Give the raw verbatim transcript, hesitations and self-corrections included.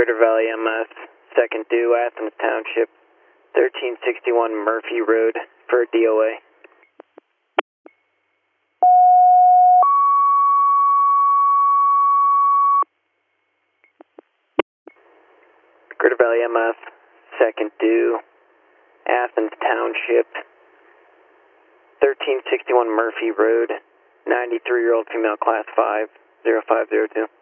Critter Valley M S, second due, Athens Township, thirteen sixty-one Murphy Road for D O A. Critter Valley M S, second due, Athens Township, thirteen sixty-one Murphy Road, ninety-three-year-old female, class five, zero five zero two.